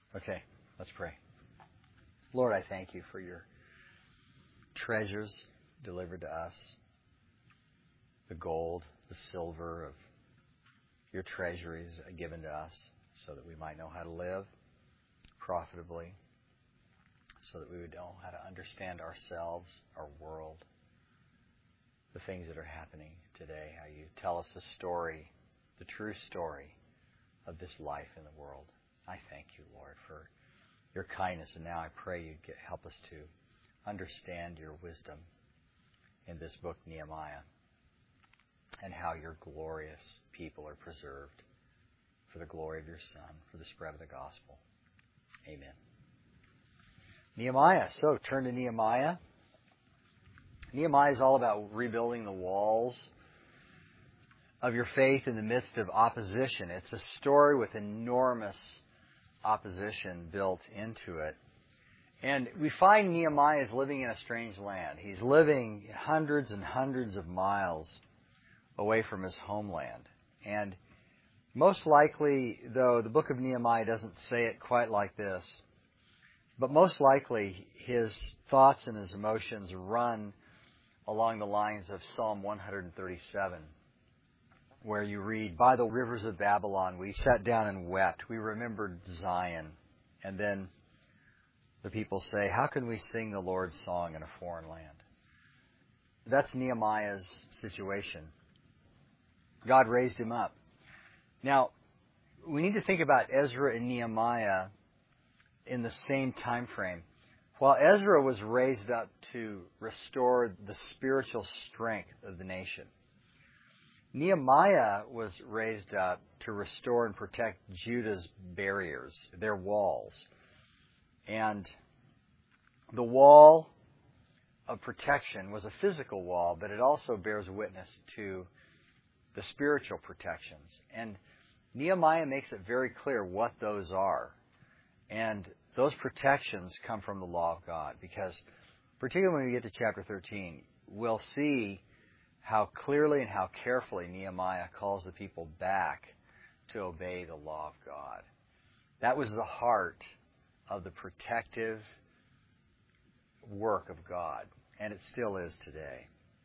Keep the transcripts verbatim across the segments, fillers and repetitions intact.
Okay, let's pray. Lord, I thank you for your treasures delivered to us, the gold, the silver of your treasuries given to us so that we might know how to live profitably, so that we would know how to understand ourselves, our world, the things that are happening today, how you tell us the story, the true story of this life in the world. I thank you, Lord, for your kindness, and now I pray you get, help us to understand your wisdom in this book, Nehemiah, and how your glorious people are preserved for the glory of your Son, for the spread of the gospel. Amen. Nehemiah. So turn to Nehemiah. Nehemiah is all about rebuilding the walls of your faith in the midst of opposition. It's a story with enormous opposition built into it. And we find Nehemiah is living in a strange land. He's living hundreds and hundreds of miles away from his homeland. And most likely, though, the book of Nehemiah doesn't say it quite like this, but most likely his thoughts and his emotions run along the lines of Psalm one thirty-seven, where you read, "By the rivers of Babylon we sat down and wept. We remembered Zion." And then the people say, "How can we sing the Lord's song in a foreign land?" That's Nehemiah's situation. God raised him up. Now, we need to think about Ezra and Nehemiah in the same time frame. While Ezra was raised up to restore the spiritual strength of the nation, Nehemiah was raised up to restore and protect Judah's barriers, their walls. And the wall of protection was a physical wall, but it also bears witness to the spiritual protections. And Nehemiah makes it very clear what those are. And those protections come from the law of God, because particularly when we get to chapter thirteen, we'll see how clearly and how carefully Nehemiah calls the people back to obey the law of God. That was the heart of the protective work of God, and it still is today.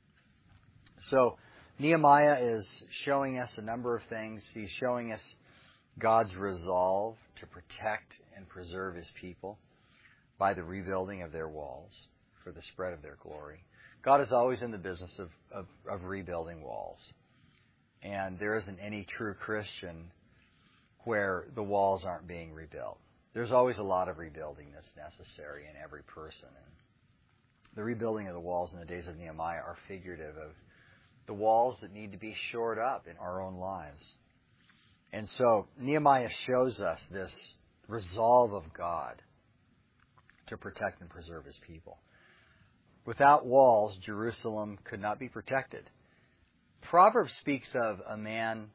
So Nehemiah is showing us a number of things. He's showing us God's resolve to protect and preserve his people by the rebuilding of their walls for the spread of their glory. God is always in the business of, of, of rebuilding walls. And there isn't any true Christian where the walls aren't being rebuilt. There's always a lot of rebuilding that's necessary in every person. And the rebuilding of the walls in the days of Nehemiah are figurative of the walls that need to be shored up in our own lives. And so Nehemiah shows us this resolve of God to protect and preserve his people. Without walls, Jerusalem could not be protected. Proverbs speaks of a man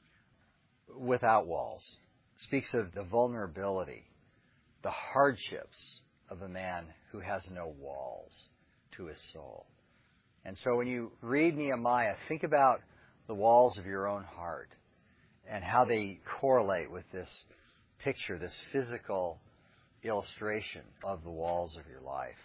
without walls, speaks of the vulnerability, the hardships of a man who has no walls to his soul. And so when you read Nehemiah, think about the walls of your own heart and how they correlate with this picture, this physical illustration of the walls of your life.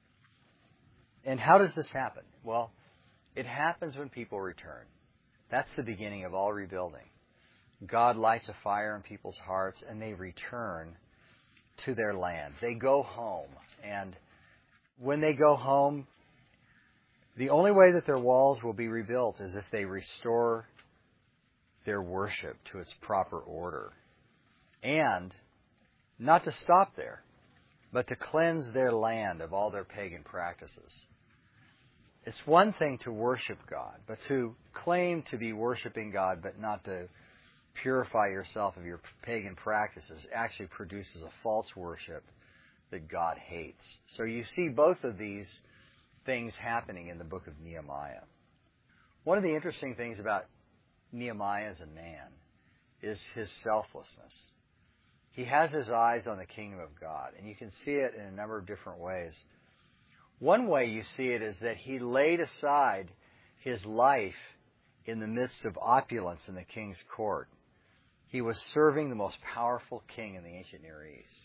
And how does this happen? Well, it happens when people return. That's the beginning of all rebuilding. God lights a fire in people's hearts, and they return to their land. They go home. And when they go home, the only way that their walls will be rebuilt is if they restore their worship to its proper order. And not to stop there, but to cleanse their land of all their pagan practices. It's one thing to worship God, but to claim to be worshiping God, but not to purify yourself of your pagan practices, actually produces a false worship that God hates. So you see both of these things happening in the book of Nehemiah. One of the interesting things about Nehemiah as a man is his selflessness. He has his eyes on the kingdom of God, and you can see it in a number of different ways. One way you see it is that he laid aside his life in the midst of opulence in the king's court. He was serving the most powerful king in the ancient Near East.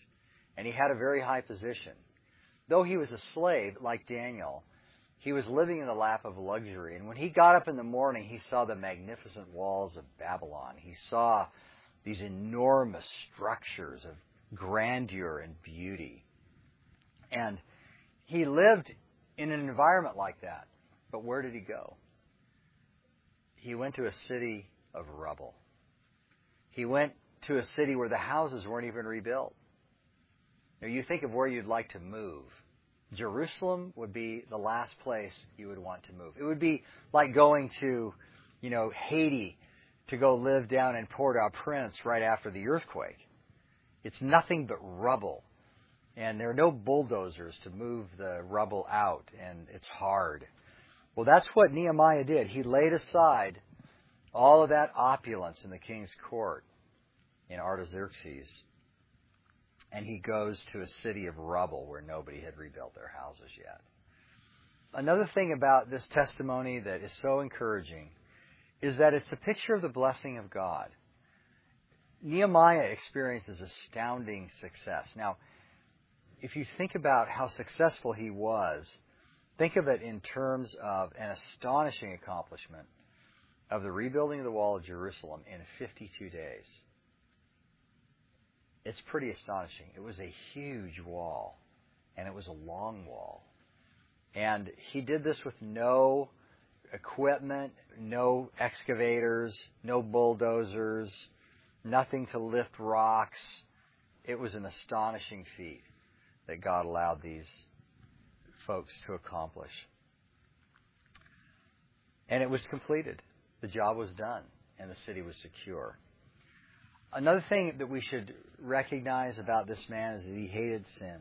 and he had a very high position. Though he was a slave, like Daniel, he was living in the lap of luxury. And when he got up in the morning, he saw the magnificent walls of Babylon. He saw these enormous structures of grandeur and beauty. And he lived in an environment like that. But where did he go? He went to a city of rubble. He went to a city where the houses weren't even rebuilt. Now, you think of where you'd like to move. Jerusalem would be the last place you would want to move. It would be like going to, you know, Haiti to go live down in Port-au-Prince right after the earthquake. It's nothing but rubble. And there are no bulldozers to move the rubble out, and it's hard. Well, that's what Nehemiah did. He laid aside all of that opulence in the king's court in Artaxerxes, and he goes to a city of rubble where nobody had rebuilt their houses yet. Another thing about this testimony that is so encouraging is that it's a picture of the blessing of God. Nehemiah experiences astounding success. Now, if you think about how successful he was, think of it in terms of an astonishing accomplishment of the rebuilding of the wall of Jerusalem in fifty-two days. It's pretty astonishing. It was a huge wall, and it was a long wall. And he did this with no equipment, no excavators, no bulldozers, nothing to lift rocks. It was an astonishing feat that God allowed these folks to accomplish. And it was completed. The job was done, and the city was secure. Another thing that we should recognize about this man is that he hated sin.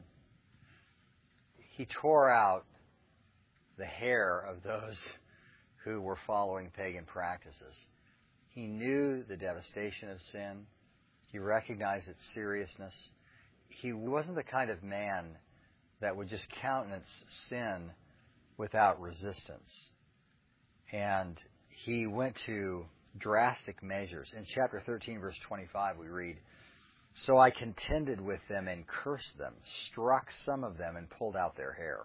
He tore out the hair of those who were following pagan practices. He knew the devastation of sin. He recognized its seriousness. He wasn't the kind of man that would just countenance sin without resistance. And he went to drastic measures. In chapter thirteen, verse twenty-five, we read, "So I contended with them and cursed them, struck some of them and pulled out their hair,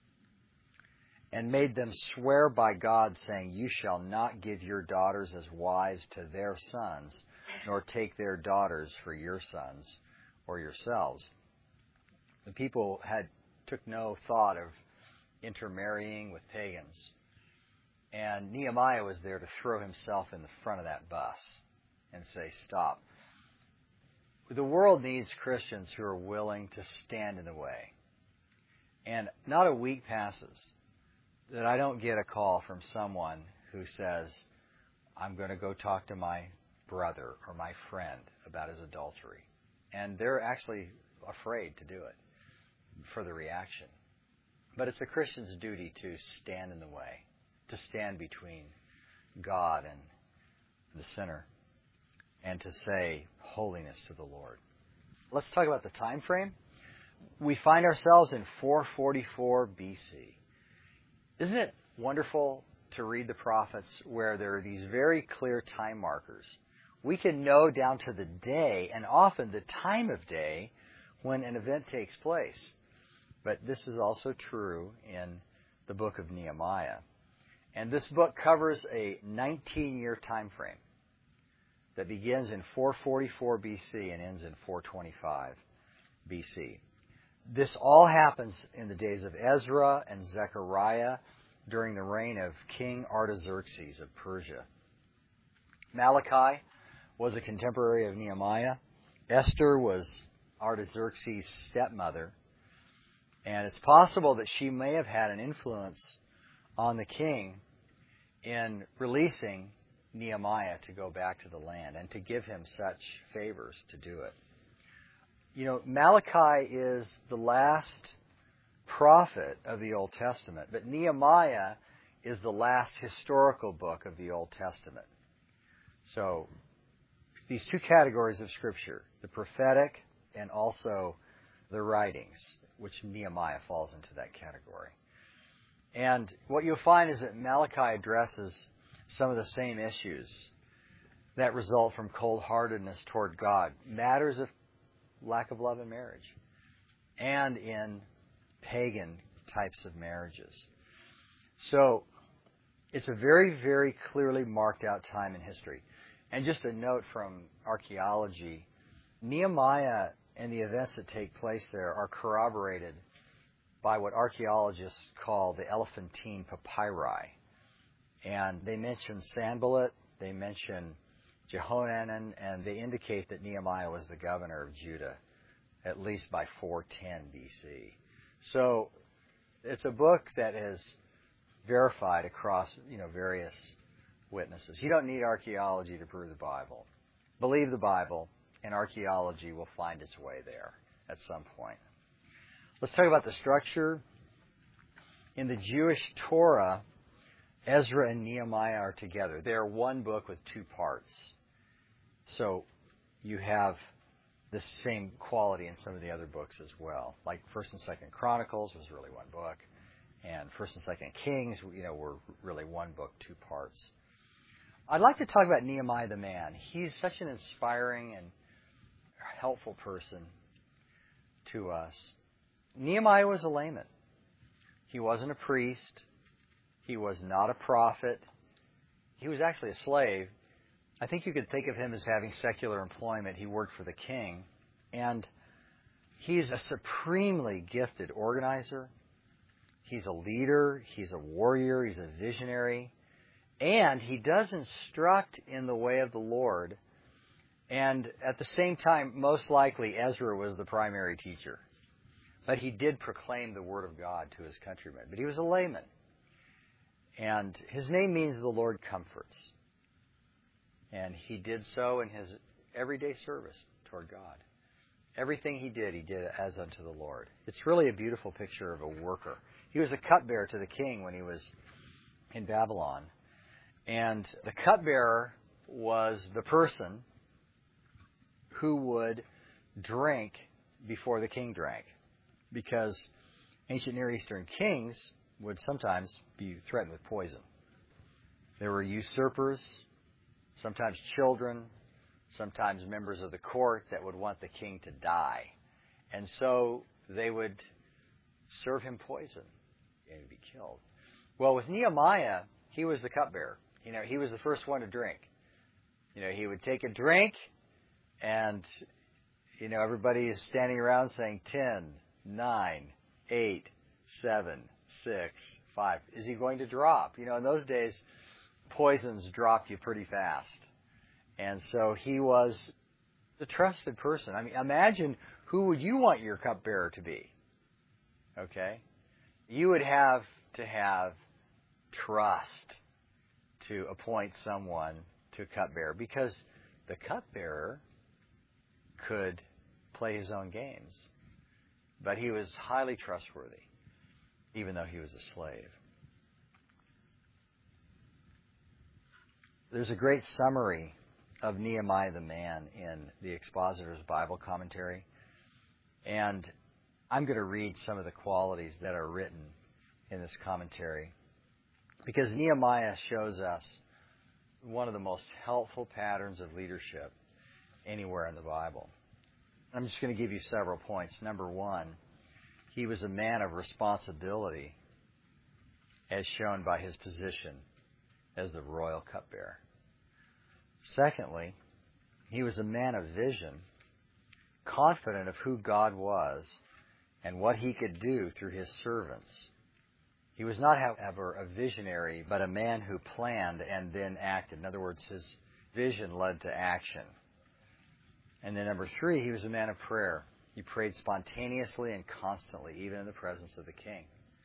and made them swear by God, saying, You shall not give your daughters as wives to their sons, nor take their daughters for your sons or yourselves." The people had took no thought of intermarrying with pagans. And Nehemiah was there to throw himself in the front of that bus and say, stop. The world needs Christians who are willing to stand in the way. And not a week passes that I don't get a call from someone who says, I'm going to go talk to my brother or my friend about his adultery. And they're actually afraid to do it for the reaction. But it's a Christian's duty to stand in the way, to stand between God and the sinner, and to say holiness to the Lord. Let's talk about the time frame. We find ourselves in four forty-four B C. Isn't it wonderful to read the prophets where there are these very clear time markers? We can know down to the day and often the time of day when an event takes place. But this is also true in the book of Nehemiah. And this book covers a nineteen-year time frame that begins in four forty-four B C and ends in four twenty-five B C. This all happens in the days of Ezra and Zechariah during the reign of King Artaxerxes of Persia. Malachi was a contemporary of Nehemiah. Esther was Artaxerxes' stepmother. And it's possible that she may have had an influence on the king in releasing Nehemiah to go back to the land and to give him such favors to do it. You know, Malachi is the last prophet of the Old Testament, but Nehemiah is the last historical book of the Old Testament. So, these two categories of Scripture, the prophetic and also the writings, which Nehemiah falls into that category. And what you'll find is that Malachi addresses some of the same issues that result from cold-heartedness toward God, matters of lack of love in marriage, and in pagan types of marriages. So it's a very, very clearly marked out time in history. And just a note from archaeology, Nehemiah and the events that take place there are corroborated by what archaeologists call the Elephantine papyri. And they mention Sanballat, they mention Jehohanan, and they indicate that Nehemiah was the governor of Judah, at least by four ten B C. So it's a book that is verified across, you know, various witnesses. You don't need archaeology to prove the Bible. Believe the Bible, and archaeology will find its way there at some point. Let's talk about the structure. In the Jewish Torah, Ezra and Nehemiah are together. They are one book with two parts. So you have the same quality in some of the other books as well. Like First and Second Chronicles was really one book, and First and Second Kings, you know, were really one book, two parts. I'd like to talk about Nehemiah the man. He's such an inspiring and helpful person to us. Nehemiah was a layman. He wasn't a priest. He was not a prophet. He was actually a slave. I think you could think of him as having secular employment. He worked for the king. And he's a supremely gifted organizer. He's a leader. He's a warrior. He's a visionary. And he does instruct in the way of the Lord. And at the same time, most likely, Ezra was the primary teacher. But he did proclaim the word of God to his countrymen. But he was a layman. And his name means the Lord comforts. And he did so in his everyday service toward God. Everything he did, he did as unto the Lord. It's really a beautiful picture of a worker. He was a cupbearer to the king when he was in Babylon. And the cupbearer was the person who would drink before the king drank. Because ancient Near Eastern kings would sometimes be threatened with poison. There were usurpers, sometimes children, sometimes members of the court that would want the king to die. And so they would serve him poison and he'd be killed. Well, with Nehemiah, he was the cupbearer. You know, he was the first one to drink. You know, he would take a drink and, you know, everybody is standing around saying ten, nine, eight, seven, six, five. Is he going to drop? You know, in those days, poisons dropped you pretty fast. And so he was the trusted person. I mean, imagine who would you want your cupbearer to be? Okay? You would have to have trust to appoint someone to cupbearer, because the cupbearer could play his own games. But he was highly trustworthy, even though he was a slave. There's a great summary of Nehemiah the man in the Expositor's Bible Commentary. And I'm going to read some of the qualities that are written in this commentary, because Nehemiah shows us one of the most helpful patterns of leadership anywhere in the Bible. I'm just going to give you several points. Number one, he was a man of responsibility, as shown by his position as the royal cupbearer. Secondly, he was a man of vision, confident of who God was and what he could do through his servants. He was not, however, a visionary, but a man who planned and then acted. In other words, his vision led to action. And then number three, he was a man of prayer. He prayed spontaneously and constantly, even in the presence of the king.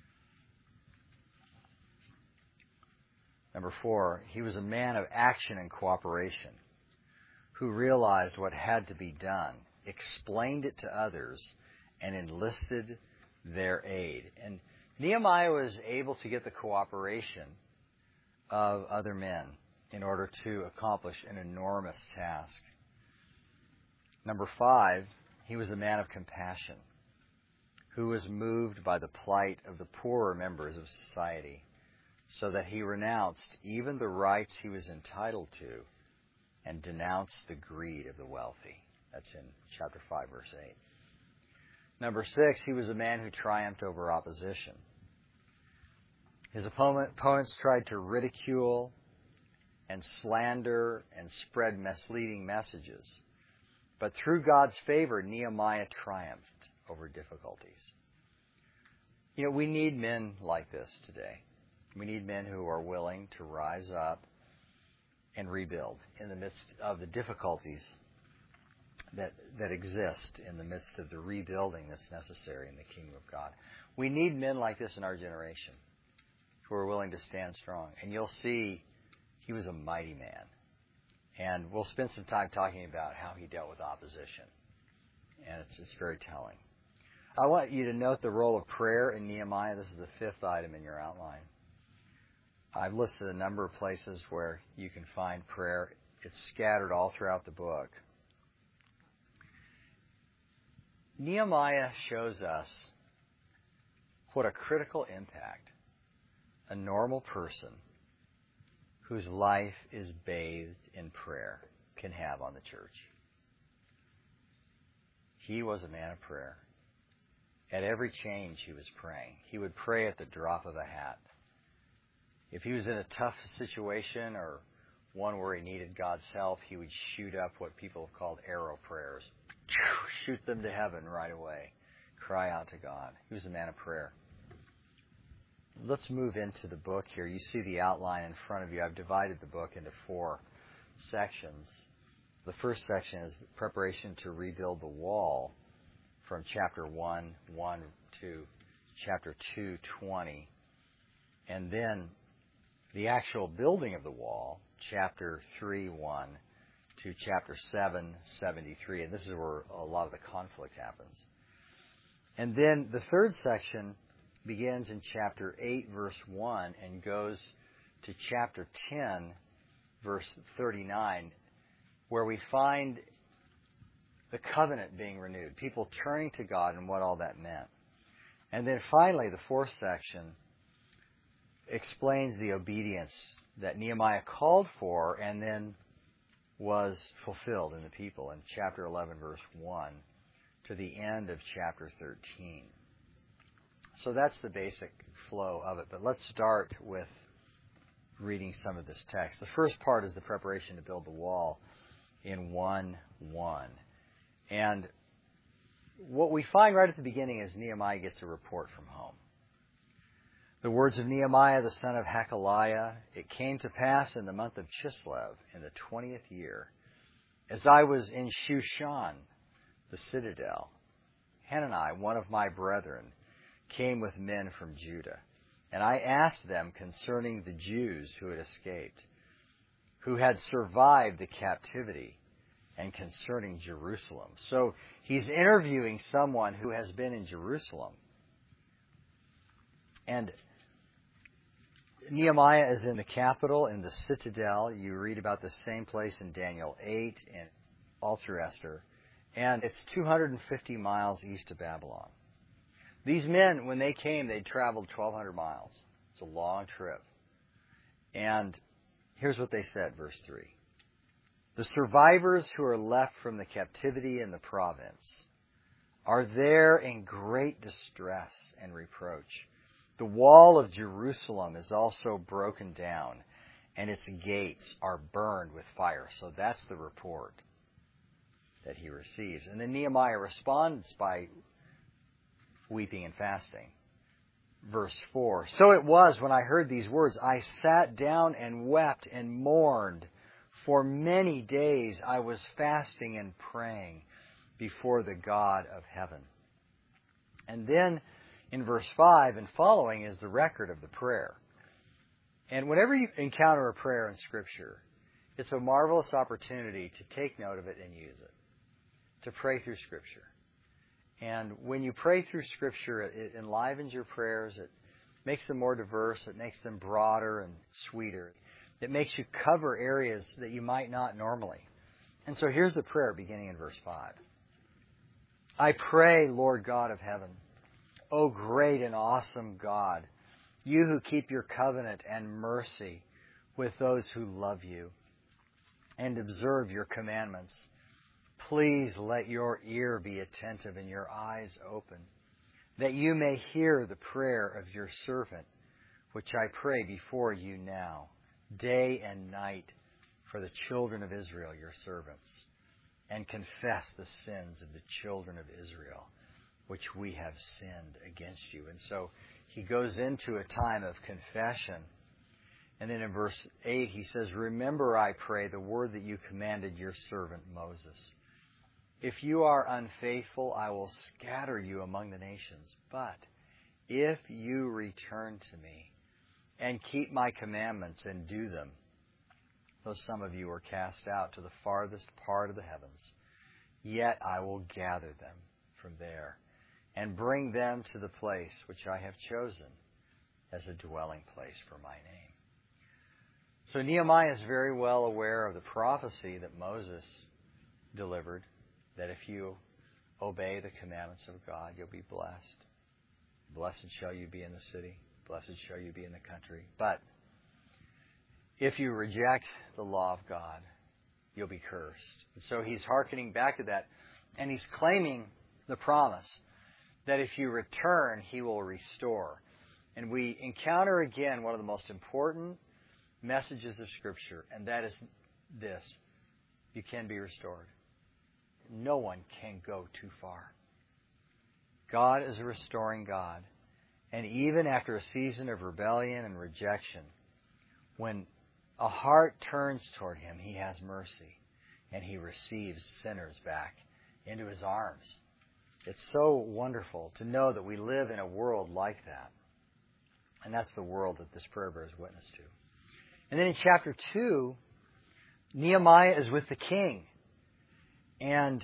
Number four, he was a man of action and cooperation, who realized what had to be done, explained it to others, and enlisted their aid. And Nehemiah was able to get the cooperation of other men in order to accomplish an enormous task. Number five, he was a man of compassion, who was moved by the plight of the poorer members of society, so that he renounced even the rights he was entitled to and denounced the greed of the wealthy. That's in chapter five, verse eight. Number six, he was a man who triumphed over opposition. His opponent, opponents tried to ridicule and slander and spread misleading messages. But through God's favor, Nehemiah triumphed over difficulties. You know, we need men like this today. We need men who are willing to rise up and rebuild in the midst of the difficulties that that exist in the midst of the rebuilding that's necessary in the kingdom of God. We need men like this in our generation who are willing to stand strong. And you'll see he was a mighty man. And we'll spend some time talking about how he dealt with opposition. And it's, it's very telling. I want you to note the role of prayer in Nehemiah. This is the fifth item in your outline. I've listed a number of places where you can find prayer. It's scattered all throughout the book. Nehemiah shows us what a critical impact a normal person whose life is bathed in prayer can have on the church. He was a man of prayer. At every change, he was praying. He would pray at the drop of a hat. If he was in a tough situation or one where he needed God's help, he would shoot up what people have called arrow prayers. Shoot them to heaven right away. Cry out to God. He was a man of prayer. Let's move into the book here. You see the outline in front of you. I've divided the book into four sections. The first section is preparation to rebuild the wall from chapter one, one to chapter two, twenty. And then the actual building of the wall, chapter three, one to chapter seven, seventy-three. And this is where a lot of the conflict happens. And then the third section begins in chapter eight, verse one, and goes to chapter ten, verse thirty-nine, where we find the covenant being renewed, people turning to God and what all that meant. And then finally, the fourth section explains the obedience that Nehemiah called for and then was fulfilled in the people in chapter eleven, verse one, to the end of chapter thirteen. So that's the basic flow of it. But let's start with reading some of this text. The first part is the preparation to build the wall in one one. And what we find right at the beginning is Nehemiah gets a report from home. The words of Nehemiah, the son of Hakaliah, it came to pass in the month of Chislev, in the twentieth year, as I was in Shushan, the citadel, Hanani, one of my brethren, came with men from Judah. And I asked them concerning the Jews who had escaped, who had survived the captivity, and concerning Jerusalem. So he's interviewing someone who has been in Jerusalem. And Nehemiah is in the capital, in the citadel. You read about the same place in Daniel eight and all through Esther. And it's two hundred fifty miles east of Babylon. These men, when they came, they'd traveled twelve hundred miles. It's a long trip. And here's what they said, verse three. The survivors who are left from the captivity in the province are there in great distress and reproach. The wall of Jerusalem is also broken down, and its gates are burned with fire. So that's the report that he receives. And then Nehemiah responds by weeping and fasting. Verse four. So it was when I heard these words, I sat down and wept and mourned. For many days I was fasting and praying before the God of heaven. And then in verse five and following is the record of the prayer. And whenever you encounter a prayer in Scripture, it's a marvelous opportunity to take note of it and use it, to pray through Scripture. And when you pray through Scripture, it enlivens your prayers, it makes them more diverse, it makes them broader and sweeter. It makes you cover areas that you might not normally. And so here's the prayer beginning in verse five. I pray, Lord God of heaven, O great and awesome God, you who keep your covenant and mercy with those who love you and observe your commandments. Please let your ear be attentive and your eyes open, that you may hear the prayer of your servant, which I pray before you now, day and night, for the children of Israel, your servants, and confess the sins of the children of Israel, which we have sinned against you. And so he goes into a time of confession. And then in verse eight he says, remember, I pray, the word that you commanded your servant Moses. If you are unfaithful, I will scatter you among the nations. But if you return to me and keep my commandments and do them, though some of you are cast out to the farthest part of the heavens, yet I will gather them from there and bring them to the place which I have chosen as a dwelling place for my name. So Nehemiah is very well aware of the prophecy that Moses delivered, that if you obey the commandments of God, you'll be blessed. Blessed shall you be in the city. Blessed shall you be in the country. But if you reject the law of God, you'll be cursed. And so he's hearkening back to that, and he's claiming the promise that if you return, he will restore. And we encounter again one of the most important messages of Scripture, and that is this: you can be restored. No one can go too far. God is a restoring God. And even after a season of rebellion and rejection, when a heart turns toward him, he has mercy, and he receives sinners back into his arms. It's so wonderful to know that we live in a world like that. And that's the world that this prayer bears witness to. And then in chapter two, Nehemiah is with the king. And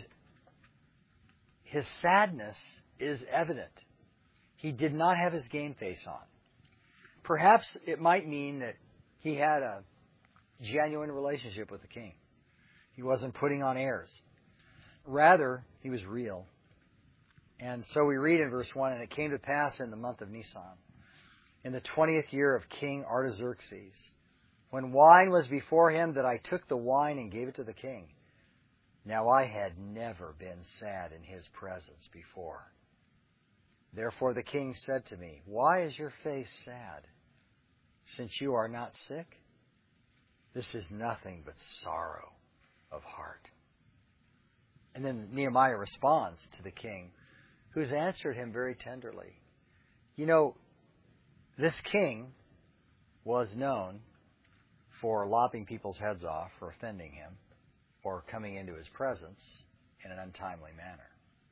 his sadness is evident. He did not have his game face on. Perhaps it might mean that he had a genuine relationship with the king. He wasn't putting on airs. Rather, he was real. And so we read in verse one, and it came to pass in the month of Nisan, in the twentieth year of King Artaxerxes, when wine was before him, that I took the wine and gave it to the king. Now I had never been sad in his presence before. Therefore the king said to me, why is your face sad, since you are not sick? This is nothing but sorrow of heart. And then Nehemiah responds to the king, who's answered him very tenderly. You know, this king was known for lopping people's heads off, for offending him, or coming into his presence in an untimely manner.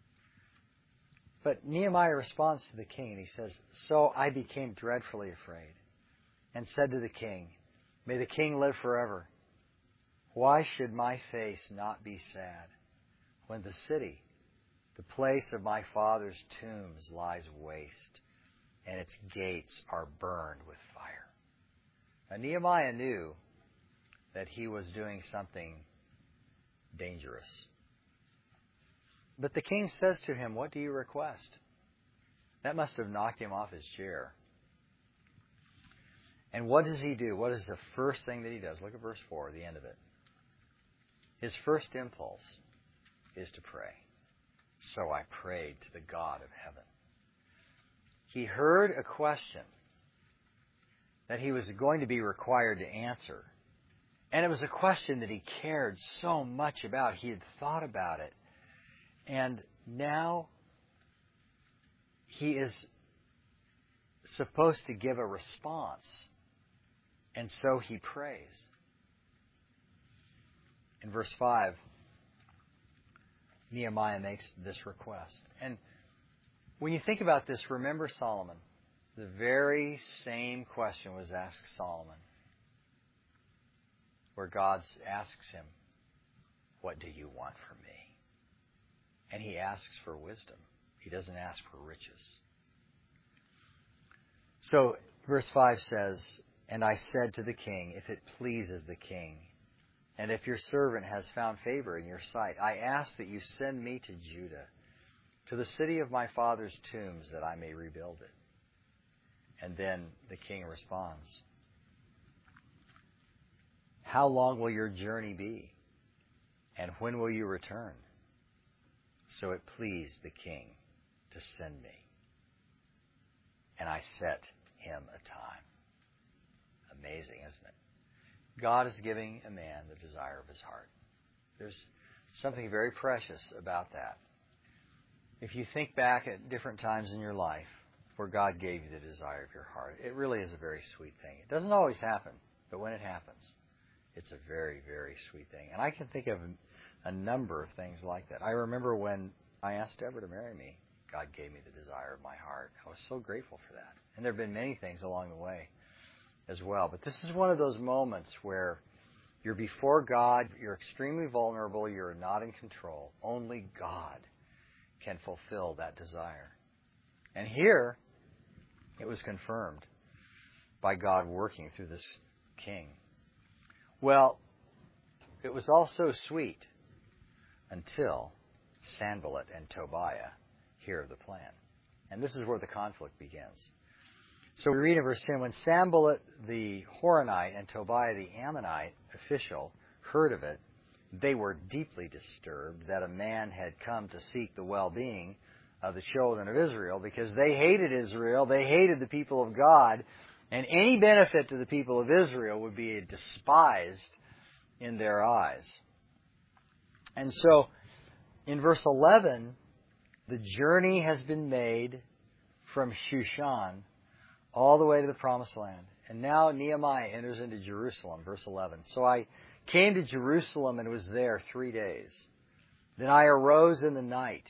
But Nehemiah responds to the king, and he says, so I became dreadfully afraid, and said to the king, may the king live forever. Why should my face not be sad, when the city, the place of my father's tombs, lies waste, and its gates are burned with fire? Now Nehemiah knew that he was doing something dangerous. But the king says to him, what do you request? That must have knocked him off his chair. And what does he do? What is the first thing that he does? Look at verse four, the end of it. His first impulse is to pray. So I prayed to the God of heaven. He heard a question that he was going to be required to answer. And it was a question that he cared so much about. He had thought about it. And now he is supposed to give a response. And so he prays. In verse five, Nehemiah makes this request. And when you think about this, remember Solomon. The very same question was asked Solomon, where God asks him, what do you want from me? And he asks for wisdom. He doesn't ask for riches. So verse five says, and I said to the king, if it pleases the king, and if your servant has found favor in your sight, I ask that you send me to Judah, to the city of my father's tombs, that I may rebuild it. And then the king responds, how long will your journey be? And when will you return? So it pleased the king to send me. And I set him a time. Amazing, isn't it? God is giving a man the desire of his heart. There's something very precious about that. If you think back at different times in your life where God gave you the desire of your heart, it really is a very sweet thing. It doesn't always happen, but when it happens, it's a very, very sweet thing. And I can think of a number of things like that. I remember when I asked Deborah to marry me, God gave me the desire of my heart. I was so grateful for that. And there have been many things along the way as well. But this is one of those moments where you're before God, you're extremely vulnerable, you're not in control. Only God can fulfill that desire. And here, it was confirmed by God working through this king. Well, it was also sweet until Sanballat and Tobiah hear of the plan. And this is where the conflict begins. So we read in verse ten, when Sanballat the Horonite and Tobiah the Ammonite official heard of it, they were deeply disturbed that a man had come to seek the well-being of the children of Israel, because they hated Israel, they hated the people of God, and any benefit to the people of Israel would be despised in their eyes. And so, in verse eleven, the journey has been made from Shushan all the way to the Promised Land. And now Nehemiah enters into Jerusalem, verse eleven. So I came to Jerusalem and was there three days. Then I arose in the night,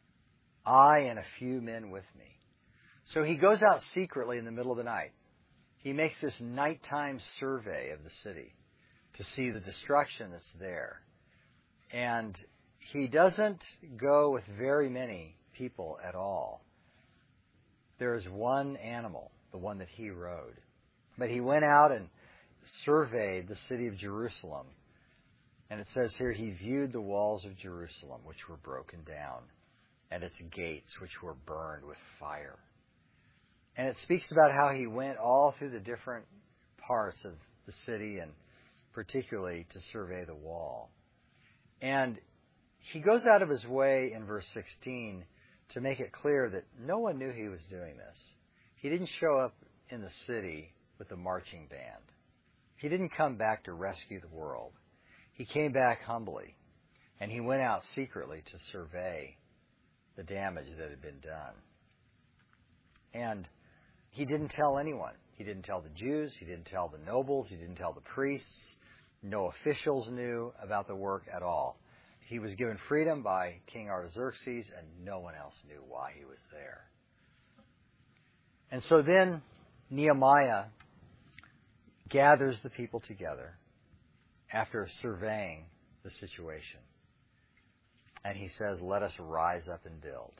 I and a few men with me. So he goes out secretly in the middle of the night. He makes this nighttime survey of the city to see the destruction that's there. And he doesn't go with very many people at all. There is one animal, the one that he rode. But he went out and surveyed the city of Jerusalem. And it says here, he viewed the walls of Jerusalem, which were broken down, and its gates, which were burned with fire. And it speaks about how he went all through the different parts of the city, and particularly to survey the wall. And he goes out of his way in verse sixteen to make it clear that no one knew he was doing this. He didn't show up in the city with a marching band. He didn't come back to rescue the world. He came back humbly, and he went out secretly to survey the damage that had been done. And he didn't tell anyone. He didn't tell the Jews. He didn't tell the nobles. He didn't tell the priests. No officials knew about the work at all. He was given freedom by King Artaxerxes, and no one else knew why he was there. And so then Nehemiah gathers the people together after surveying the situation. And he says, let us rise up and build.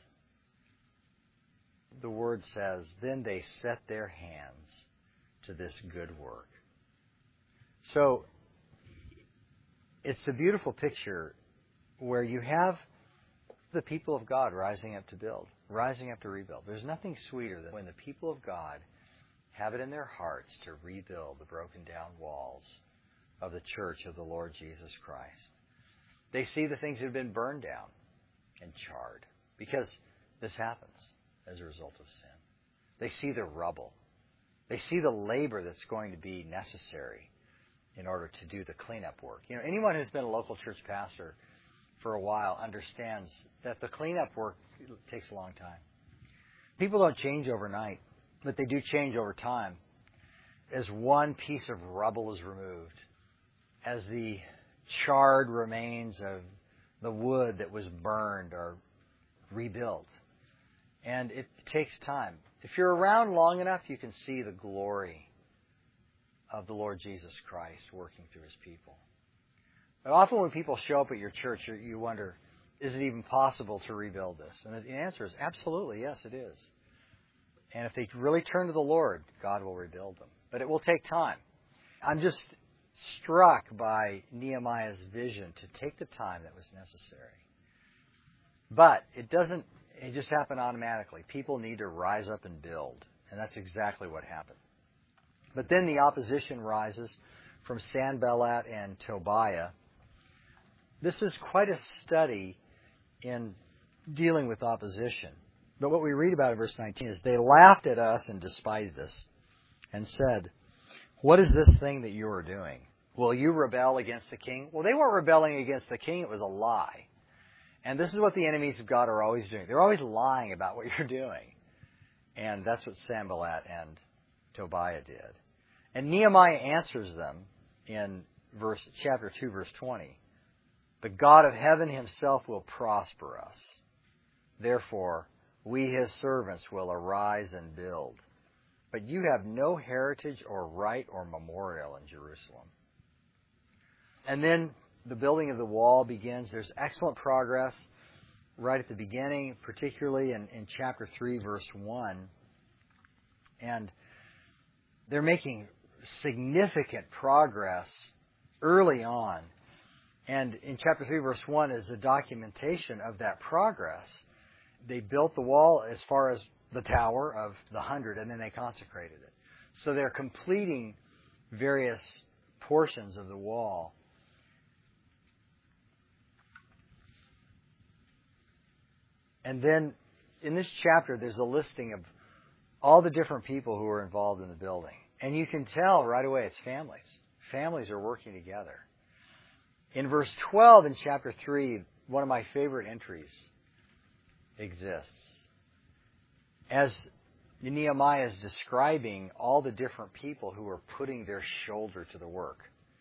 The word says, then they set their hands to this good work. So it's a beautiful picture where you have the people of God rising up to build, rising up to rebuild. There's nothing sweeter than when the people of God have it in their hearts to rebuild the broken down walls of the church of the Lord Jesus Christ. They see the things that have been burned down and charred, because this happens as a result of sin. They see the rubble. They see the labor that's going to be necessary in order to do the cleanup work. You know, anyone who's been a local church pastor for a while understands that the cleanup work takes a long time. People don't change overnight, but they do change over time. As one piece of rubble is removed, as the charred remains of the wood that was burned are rebuilt. And it takes time. If you're around long enough, you can see the glory of the Lord Jesus Christ working through His people. But often when people show up at your church, you wonder, is it even possible to rebuild this? And the answer is absolutely, yes, it is. And if they really turn to the Lord, God will rebuild them. But it will take time. I'm just struck by Nehemiah's vision to take the time that was necessary. But it doesn't it just happen automatically. People need to rise up and build. And that's exactly what happened. But then the opposition rises from Sanballat and Tobiah. This is quite a study in dealing with opposition. But what we read about in verse nineteen is, they laughed at us and despised us and said, what is this thing that you are doing? Will you rebel against the king? Well, they weren't rebelling against the king. It was a lie. And this is what the enemies of God are always doing. They're always lying about what you're doing. And that's what Sanballat and Tobiah did. And Nehemiah answers them in verse chapter two, verse twenty. The God of heaven himself will prosper us. Therefore, we his servants will arise and build. But you have no heritage or right or memorial in Jerusalem. And then the building of the wall begins. There's excellent progress right at the beginning, particularly in, in chapter three, verse one. And they're making significant progress early on. And in chapter three, verse one is a documentation of that progress. They built the wall as far as the tower of the hundred, and then they consecrated it. So they're completing various portions of the wall. And then in this chapter, there's a listing of all the different people who are involved in the building. And you can tell right away it's families. Families are working together. In verse twelve in chapter three, one of my favorite entries exists. As Nehemiah is describing all the different people who are putting their shoulder to the work.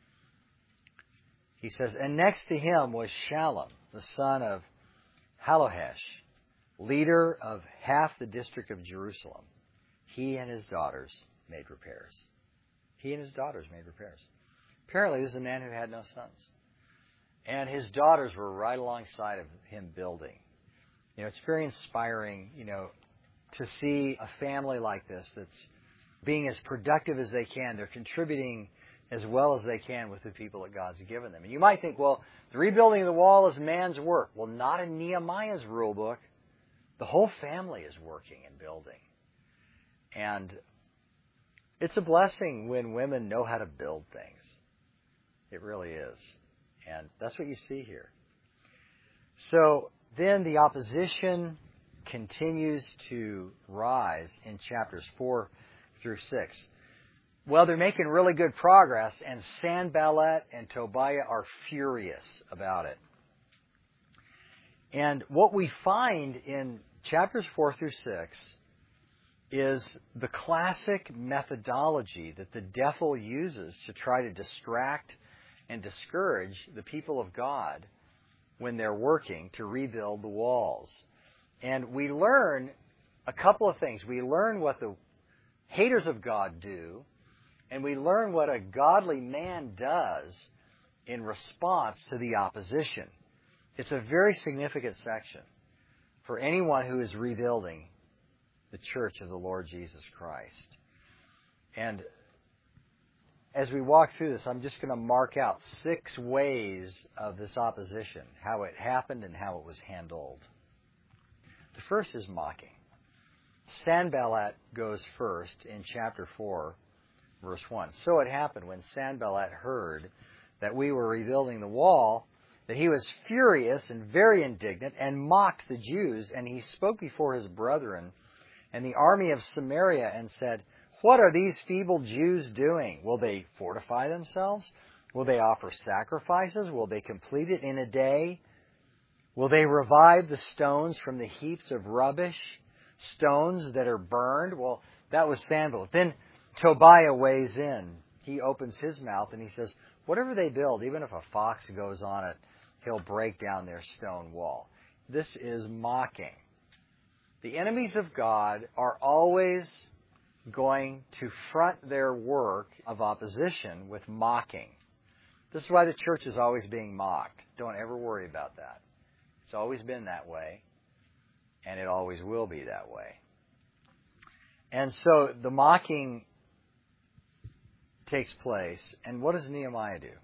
He says, and next to him was Shallum, the son of Halohesh, leader of half the district of Jerusalem. He and his daughters made repairs. He and his daughters made repairs. Apparently, this is a man who had no sons. And his daughters were right alongside of him building. You know, it's very inspiring, you know, to see a family like this that's being as productive as they can. They're contributing as well as they can with the people that God's given them. And you might think, well, the rebuilding of the wall is man's work. Well, not in Nehemiah's rule book. The whole family is working and building. And it's a blessing when women know how to build things. It really is. And that's what you see here. So then the opposition continues to rise in chapters four through six. Well, they're making really good progress, and Sanballat and Tobiah are furious about it. And what we find in chapters four through six is the classic methodology that the devil uses to try to distract and discourage the people of God when they're working to rebuild the walls. And we learn a couple of things. We learn what the haters of God do, and we learn what a godly man does in response to the opposition. It's a very significant section for anyone who is rebuilding the church of the Lord Jesus Christ. And as we walk through this, I'm just going to mark out six ways of this opposition, how it happened and how it was handled. The first is mocking. Sanballat goes first in chapter four, verse one. So it happened when Sanballat heard that we were rebuilding the wall, that he was furious and very indignant and mocked the Jews, and he spoke before his brethren and the army of Samaria and said, what are these feeble Jews doing? Will they fortify themselves? Will they offer sacrifices? Will they complete it in a day? Will they revive the stones from the heaps of rubbish? Stones that are burned? Well, that was Sanballat. Then Tobiah weighs in. He opens his mouth and he says, whatever they build, even if a fox goes on it, he'll break down their stone wall. This is mocking. The enemies of God are always going to front their work of opposition with mocking. This is why the church is always being mocked. Don't ever worry about that. It's always been that way, and it always will be that way. And so the mocking takes place, and what does Nehemiah do?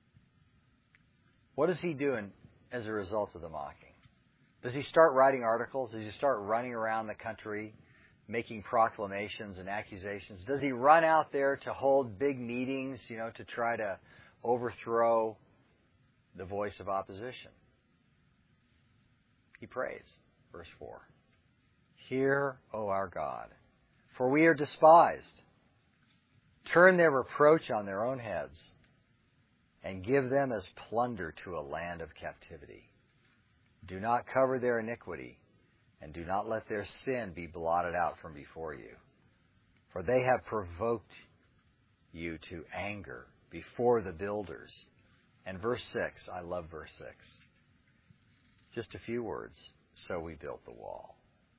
What is he doing as a result of the mocking? Does he start writing articles? Does he start running around the country making proclamations and accusations? Does he run out there to hold big meetings, you know, to try to overthrow the voice of opposition? He prays. Verse four. Hear, O our God, for we are despised. Turn their reproach on their own heads, and give them as plunder to a land of captivity. Do not cover their iniquity, and do not let their sin be blotted out from before you. For they have provoked you to anger before the builders. And verse six, I love verse six. Just a few words. So we built the wall.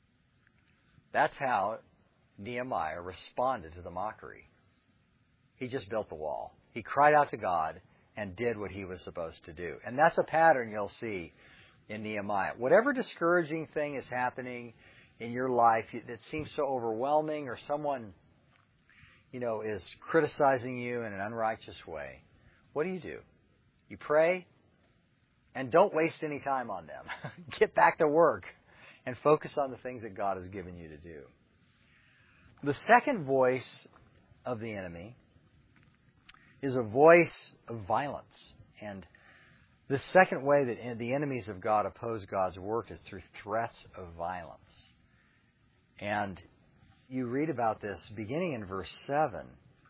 That's how Nehemiah responded to the mockery. He just built the wall. He cried out to God and did what he was supposed to do. And that's a pattern you'll see in Nehemiah. Whatever discouraging thing is happening in your life that seems so overwhelming, or someone, you know, is criticizing you in an unrighteous way, what do you do? You pray, and don't waste any time on them. Get back to work and focus on the things that God has given you to do. The second voice of the enemy is a voice of violence. And the second way that the enemies of God oppose God's work is through threats of violence. And you read about this beginning in verse seven.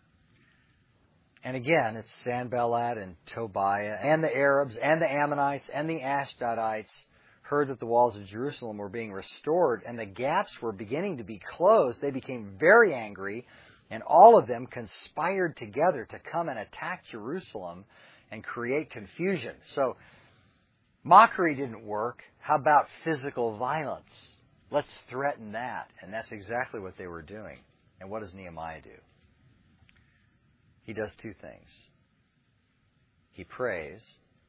And again, it's Sanballat and Tobiah and the Arabs and the Ammonites and the Ashdodites heard that the walls of Jerusalem were being restored and the gaps were beginning to be closed. They became very angry, and all of them conspired together to come and attack Jerusalem and create confusion. So, mockery didn't work. How about physical violence? Let's threaten that. And that's exactly what they were doing. And what does Nehemiah do? He does two things. He prays,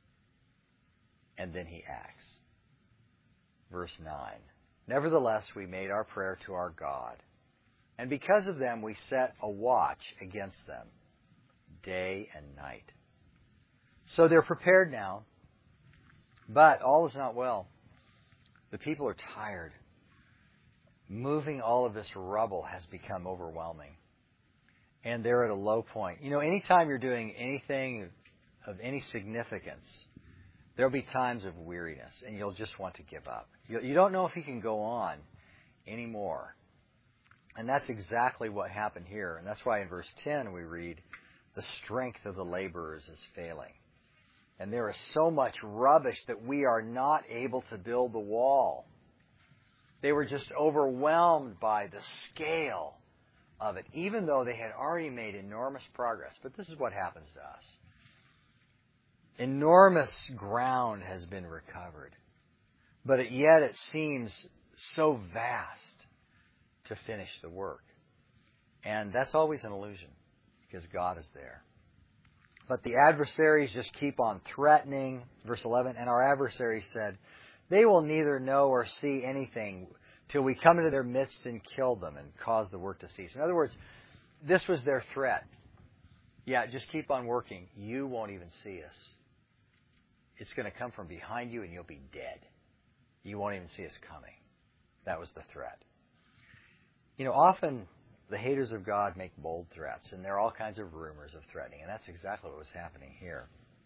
and then he acts. Verse nine. Nevertheless, we made our prayer to our God, and because of them we set a watch against them, day and night. So they're prepared now, but all is not well. The people are tired. Moving all of this rubble has become overwhelming. And they're at a low point. You know, anytime you're doing anything of any significance, there'll be times of weariness, and you'll just want to give up. You, you don't know if you can go on anymore. And that's exactly what happened here. And that's why in verse ten we read, the strength of the laborers is failing. And there is so much rubbish that we are not able to build the wall. They were just overwhelmed by the scale of it, even though they had already made enormous progress. But this is what happens to us. Enormous ground has been recovered, but yet it seems so vast to finish the work. And that's always an illusion, because God is there. But the adversaries just keep on threatening. Verse eleven, and our adversaries said, they will neither know or see anything till we come into their midst and kill them and cause the work to cease. In other words, this was their threat. Yeah, just keep on working. You won't even see us. It's going to come from behind you and you'll be dead. You won't even see us coming. That was the threat. You know, often the haters of God make bold threats, and there are all kinds of rumors of threatening, and that's exactly what was happening here.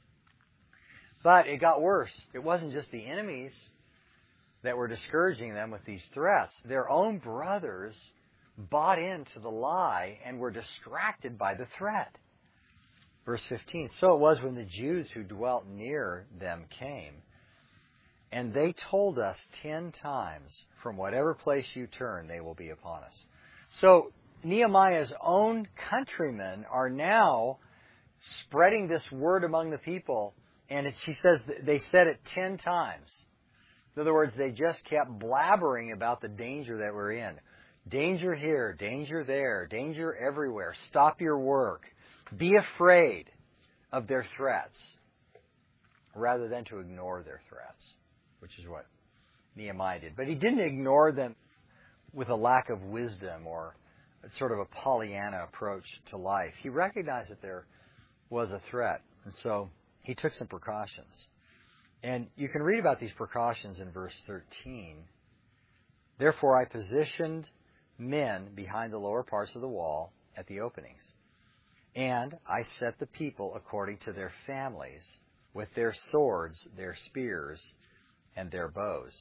But it got worse. It wasn't just the enemies that were discouraging them with these threats. Their own brothers bought into the lie and were distracted by the threat. Verse fifteen, so it was when the Jews who dwelt near them came, and they told us ten times, from whatever place you turn, they will be upon us. So Nehemiah's own countrymen are now spreading this word among the people, and it, she says they said it ten times. In other words, they just kept blabbering about the danger that we're in. Danger here, danger there, danger everywhere. Stop your work. Be afraid of their threats rather than to ignore their threats, which is what Nehemiah did. But he didn't ignore them with a lack of wisdom or sort of a Pollyanna approach to life. He recognized that there was a threat, and so he took some precautions. And you can read about these precautions in verse thirteen. Therefore I positioned men behind the lower parts of the wall at the openings. And I set the people according to their families, with their swords, their spears, and their bows.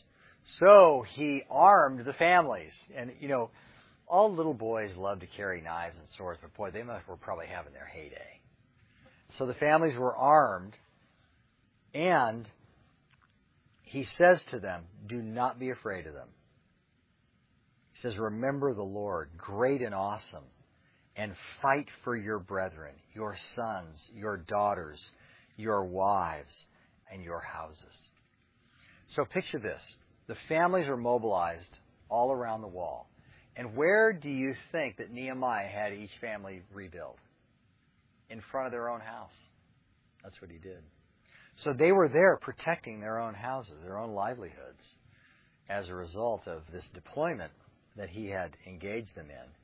So he armed the families. And, you know, all little boys love to carry knives and swords, but boy, they must were probably having their heyday. So the families were armed, and he says to them, do not be afraid of them. He says, remember the Lord, great and awesome, and fight for your brethren, your sons, your daughters, your wives, and your houses. So picture this. The families are mobilized all around the wall. And where do you think that Nehemiah had each family rebuild? In front of their own house. That's what he did. So they were there protecting their own houses, their own livelihoods, as a result of this deployment that he had engaged them in.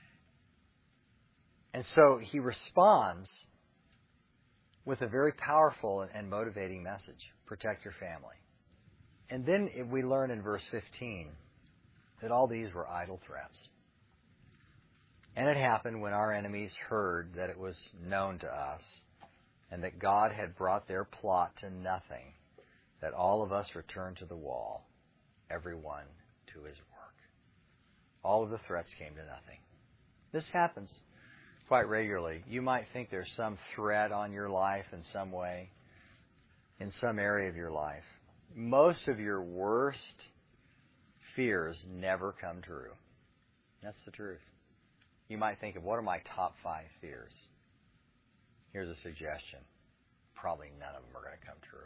And so he responds with a very powerful and motivating message. Protect your family. And then we learn in verse fifteen that all these were idle threats. And it happened when our enemies heard that it was known to us and that God had brought their plot to nothing, that all of us returned to the wall, every one to his work. All of the threats came to nothing. This happens quite regularly. You might think there's some threat on your life in some way, in some area of your life. Most of your worst fears never come true. That's the truth. You might think of, what are my top five fears? Here's a suggestion. Probably none of them are going to come true.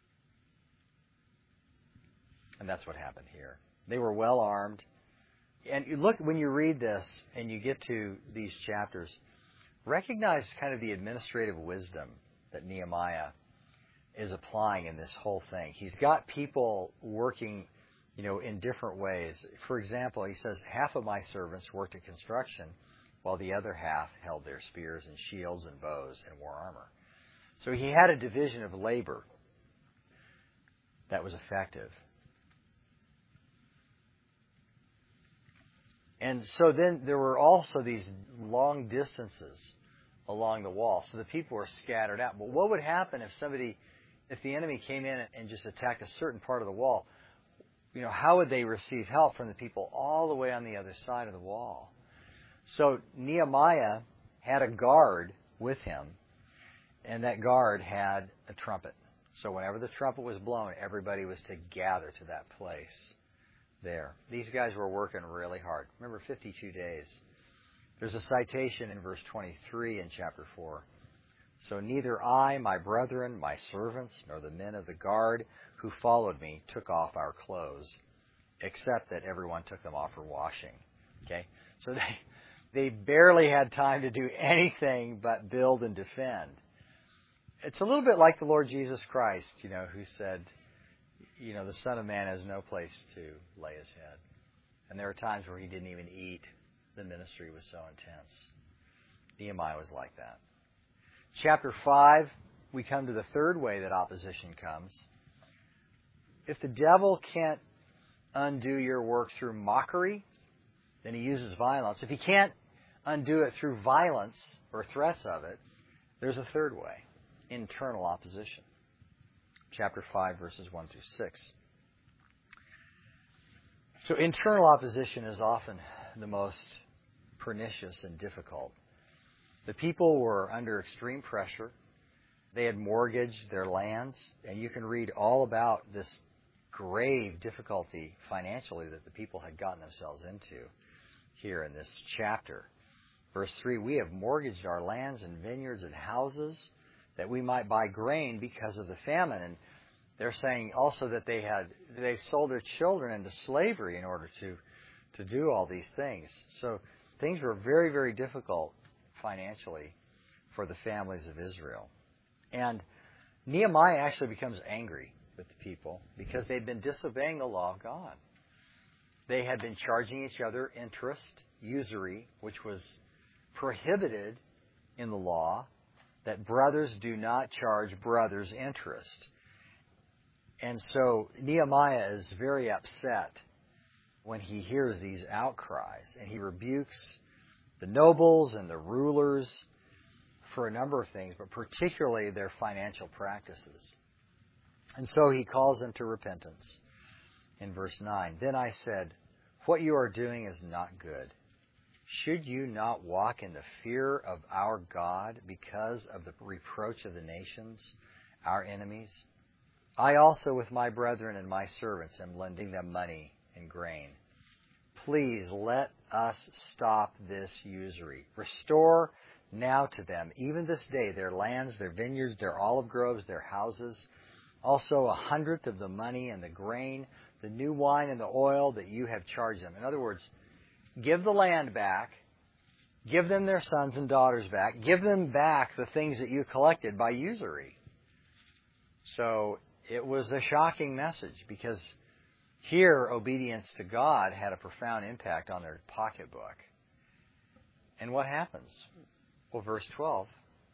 And that's what happened here. They were well armed. And you look, when you read this and you get to these chapters, recognize kind of the administrative wisdom that Nehemiah is applying in this whole thing. He's got people working, you know, in different ways. For example, he says, half of my servants worked at construction, while the other half held their spears and shields and bows and wore armor. So he had a division of labor that was effective. And so then there were also these long distances along the wall. So the people were scattered out. But what would happen if somebody, if the enemy came in and just attacked a certain part of the wall? You know, how would they receive help from the people all the way on the other side of the wall? So Nehemiah had a guard with him, and that guard had a trumpet. So whenever the trumpet was blown, everybody was to gather to that place there. These guys were working really hard. Remember, fifty-two days. There's a citation in verse twenty-three in chapter four. So neither I, my brethren, my servants, nor the men of the guard who followed me took off our clothes, except that everyone took them off for washing. Okay? So they they barely had time to do anything but build and defend. It's a little bit like the Lord Jesus Christ, you know, who said, you know, the Son of Man has no place to lay his head. And there were times where he didn't even eat. The ministry was so intense. Nehemiah was like that. Chapter five, we come to the third way that opposition comes. If the devil can't undo your work through mockery, then he uses violence. If he can't undo it through violence or threats of it, there's a third way, internal opposition. Chapter five, verses one through six. So internal opposition is often the most pernicious and difficult. The people were under extreme pressure. They had mortgaged their lands, and you can read all about this grave difficulty financially that the people had gotten themselves into here in this chapter. Verse three, we have mortgaged our lands and vineyards and houses that we might buy grain because of the famine. And they're saying also that they had they sold their children into slavery in order to, to do all these things. So things were very, very difficult financially for the families of Israel. And Nehemiah actually becomes angry with the people because they'd been disobeying the law of God. They had been charging each other interest, usury, which was prohibited in the law, that brothers do not charge brothers interest. And so Nehemiah is very upset when he hears these outcries, and he rebukes the nobles and the rulers for a number of things, but particularly their financial practices. And so he calls them to repentance. in verse nine, "Then I said, what you are doing is not good. Should you not walk in the fear of our God because of the reproach of the nations, our enemies? I also with my brethren and my servants am lending them money and grain. Please let us stop this usury. Restore now to them, even this day, their lands, their vineyards, their olive groves, their houses, also a hundredth of the money and the grain, the new wine and the oil that you have charged them." In other words, give the land back, give them their sons and daughters back, give them back the things that you collected by usury. So it was a shocking message, because here obedience to God had a profound impact on their pocketbook. And what happens? Well, verse twelve,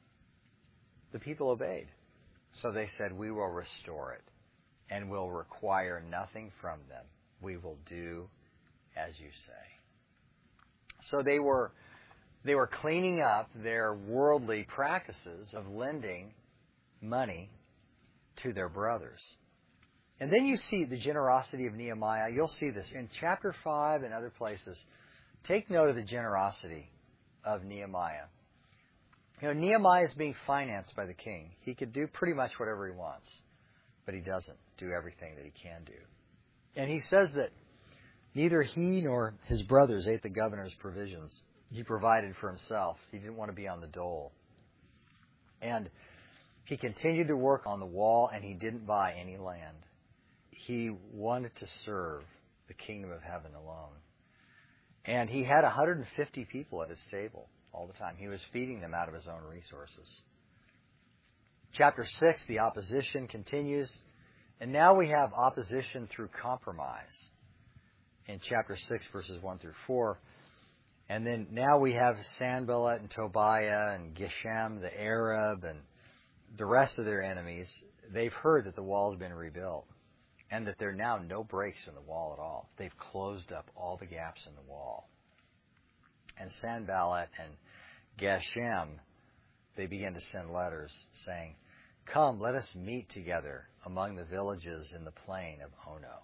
the people obeyed. So they said, "We will restore it and will require nothing from them. We will do as you say." So they were they were cleaning up their worldly practices of lending money to their brothers. And then you see the generosity of Nehemiah. You'll see this in chapter five and other places. Take note of the generosity of Nehemiah. You know, Nehemiah is being financed by the king. He could do pretty much whatever he wants, but he doesn't do everything that he can do. And he says that neither he nor his brothers ate the governor's provisions. He provided for himself. He didn't want to be on the dole. And he continued to work on the wall, and he didn't buy any land. He wanted to serve the kingdom of heaven alone. And he had one hundred fifty people at his table all the time. He was feeding them out of his own resources. Chapter six, the opposition continues. And now we have opposition through compromise in chapter six, verses one through four. And then now we have Sanballat and Tobiah and Geshem, the Arab, and the rest of their enemies. They've heard that the wall has been rebuilt and that there are now no breaks in the wall at all. They've closed up all the gaps in the wall. And Sanballat and Geshem, they begin to send letters saying, "Come, let us meet together among the villages in the plain of Ono."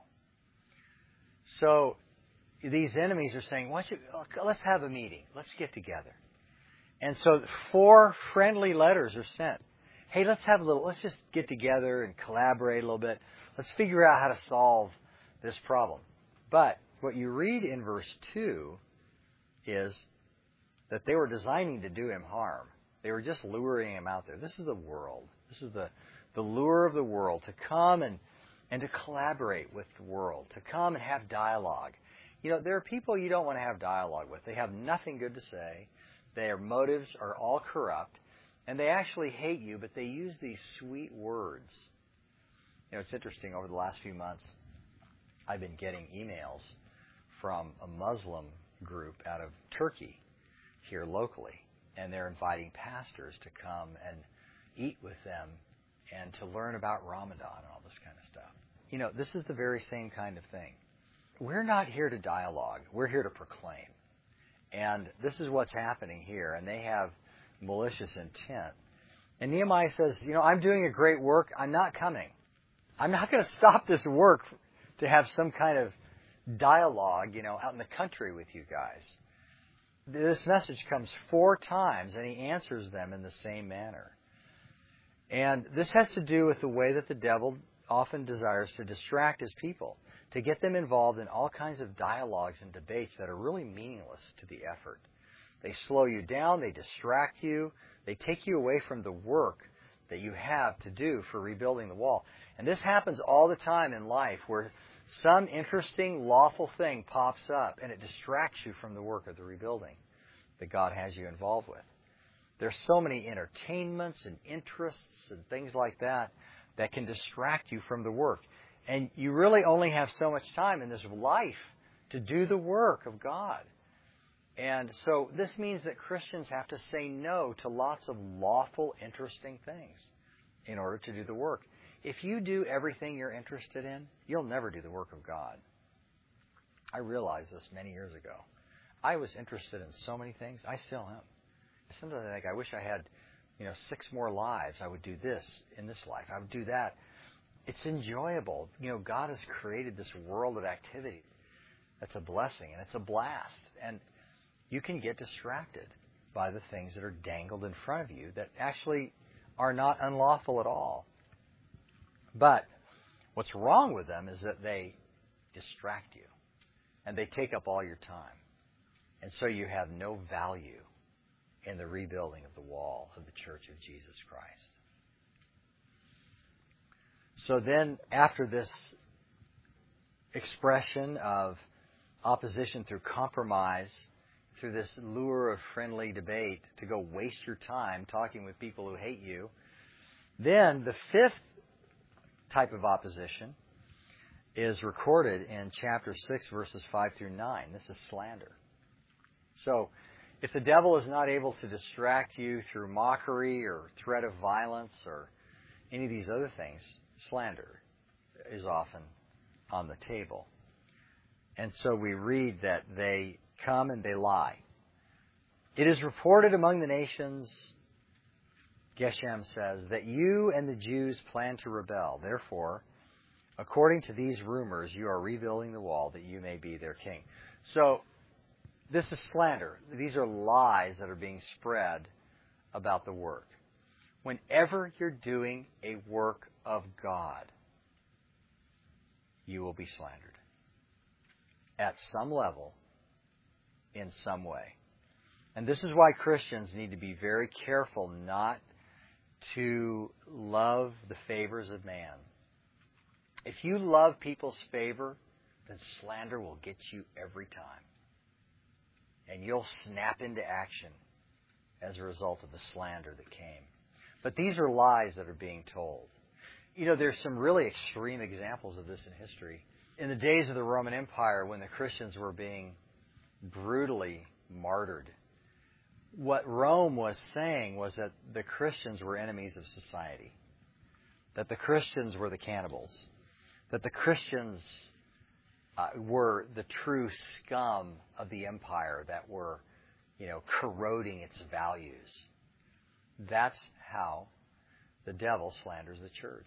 So these enemies are saying, Why don't you, let's have a meeting. Let's get together. And so four friendly letters are sent. Hey, let's have a little, let's just get together and collaborate a little bit. Let's figure out how to solve this problem. But what you read in verse two is that they were designing to do him harm. They were just luring him out there. This is the world. This is the, the lure of the world, to come and, and to collaborate with the world, to come and have dialogue. You know, there are people you don't want to have dialogue with. They have nothing good to say. Their motives are all corrupt. And they actually hate you, but they use these sweet words. You know, it's interesting. Over the last few months, I've been getting emails from a Muslim group out of Turkey here locally. And they're inviting pastors to come and eat with them and to learn about Ramadan and all this kind of stuff. You know, this is the very same kind of thing. We're not here to dialogue. We're here to proclaim. And this is what's happening here. And they have malicious intent. And Nehemiah says, you know, I'm doing a great work. I'm not coming. I'm not going to stop this work to have some kind of dialogue, you know, out in the country with you guys. This message comes four times, and he answers them in the same manner. And this has to do with the way that the devil often desires to distract his people, to get them involved in all kinds of dialogues and debates that are really meaningless to the effort. They slow you down, they distract you, they take you away from the work that you have to do for rebuilding the wall. And this happens all the time in life, where some interesting, lawful thing pops up and it distracts you from the work of the rebuilding that God has you involved with. There's so many entertainments and interests and things like that that can distract you from the work. And you really only have so much time in this life to do the work of God. And so this means that Christians have to say no to lots of lawful, interesting things in order to do the work. If you do everything you're interested in, you'll never do the work of God. I realized this many years ago. I was interested in so many things. I still am. Sometimes I think, I wish I had, you know, six more lives. I would do this in this life. I would do that. it's enjoyable. You know, God has created this world of activity. That's a blessing, and it's a blast. And you can get distracted by the things that are dangled in front of you that actually are not unlawful at all. But what's wrong with them is that they distract you, and they take up all your time. And so you have no value in the rebuilding of the wall of the Church of Jesus Christ. So then, after this expression of opposition through compromise, through this lure of friendly debate to go waste your time talking with people who hate you, then the fifth type of opposition is recorded in chapter six, verses five through nine. This is slander. So, if the devil is not able to distract you through mockery or threat of violence or any of these other things, slander is often on the table. And so we read that they come and they lie. It is reported among the nations, Geshem says, that you and the Jews plan to rebel. Therefore, according to these rumors, you are rebuilding the wall that you may be their king. So, this is slander. These are lies that are being spread about the work. Whenever you're doing a work of God, you will be slandered. At some level, in some way. And this is why Christians need to be very careful not to love the favors of man. If you love people's favor, then slander will get you every time. And you'll snap into action as a result of the slander that came. But these are lies that are being told. You know, there's some really extreme examples of this in history. In the days of the Roman Empire, when the Christians were being brutally martyred, what Rome was saying was that the Christians were enemies of society, that the Christians were the cannibals, that the Christians uh, were the true scum of the empire that were, you know, corroding its values. That's how the devil slanders the church.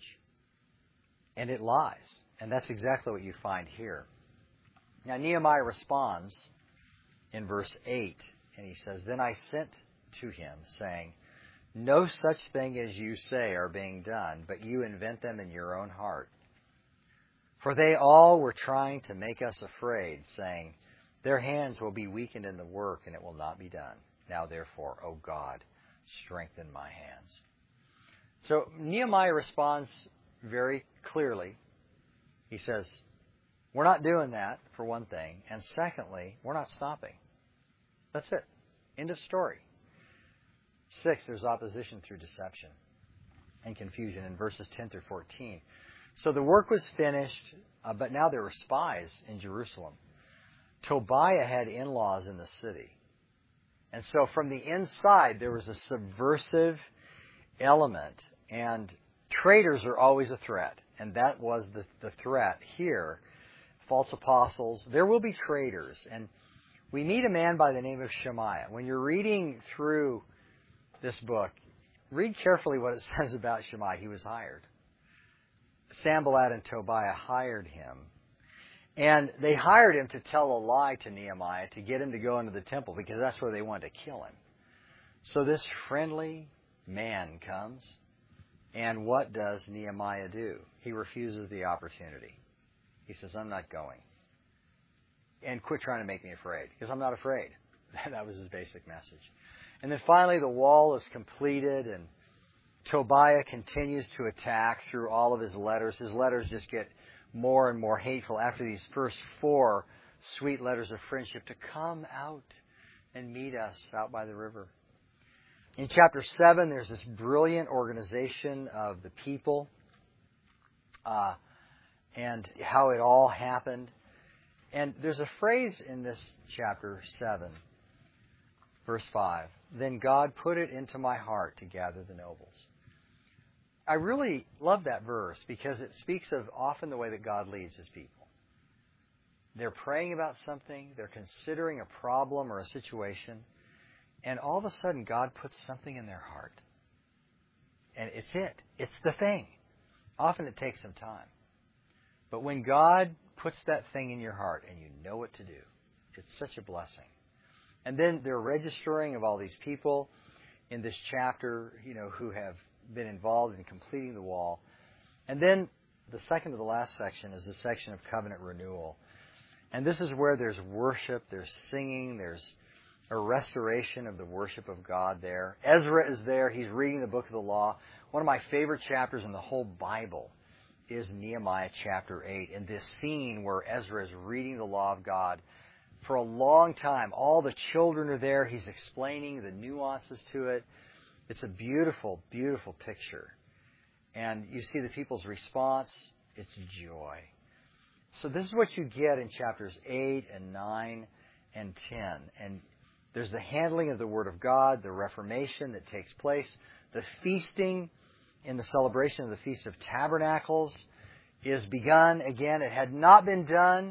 And it lies. And that's exactly what you find here. Now, Nehemiah responds in verse eight, and he says, Then I sent to him, saying, No such thing as you say are being done, but you invent them in your own heart. For they all were trying to make us afraid, saying, Their hands will be weakened in the work, and it will not be done. Now, therefore, O God, strengthen my hands. So Nehemiah responds very clearly. He says, we're not doing that, for one thing. And secondly, we're not stopping. That's it. End of story. Six, there's opposition through deception and confusion in verses ten through fourteen. So the work was finished, uh, but now there were spies in Jerusalem. Tobiah had in-laws in the city. And so from the inside, there was a subversive element. And traitors are always a threat. And that was the, the threat here. False apostles. There will be traitors. And we meet a man by the name of Shemaiah. When you're reading through this book, read carefully what it says about Shemaiah. He was hired. Sanballat and Tobiah hired him. And they hired him to tell a lie to Nehemiah to get him to go into the temple because that's where they wanted to kill him. So this friendly man comes, and what does Nehemiah do? He refuses the opportunity. He says, I'm not going. And quit trying to make me afraid, because I'm not afraid. That was his basic message. And then finally the wall is completed, and Tobiah continues to attack through all of his letters. His letters just get more and more hateful after these first four sweet letters of friendship to come out and meet us out by the river. In chapter seven, there's this brilliant organization of the people uh, and how it all happened. And there's a phrase in this chapter seven, verse five. Then God put it into my heart to gather the nobles. I really love that verse because it speaks of often the way that God leads His people. They're praying about something, they're considering a problem or a situation, and all of a sudden God puts something in their heart. And it's it. It's the thing. Often it takes some time. But when God puts that thing in your heart and you know what to do, it's such a blessing. And then they're registering of all these people in this chapter, you know, who have been involved in completing the wall. And then the second to the last section is the section of covenant renewal. And this is where there's worship, there's singing, there's a restoration of the worship of God there. Ezra is there. He's reading the book of the law. One of my favorite chapters in the whole Bible is Nehemiah chapter eight. And this scene where Ezra is reading the law of God for a long time. All the children are there. He's explaining the nuances to it. It's a beautiful, beautiful picture. And you see the people's response. It's joy. So this is what you get in chapters eight and nine and ten. And there's the handling of the Word of God, the Reformation that takes place, the feasting in the celebration of the Feast of Tabernacles is begun again. It had not been done